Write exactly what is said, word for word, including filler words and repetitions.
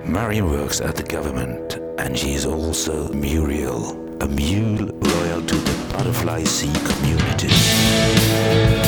Marion works at the government, and she is also Muriel, a mule loyal to the Butterfly Sea community.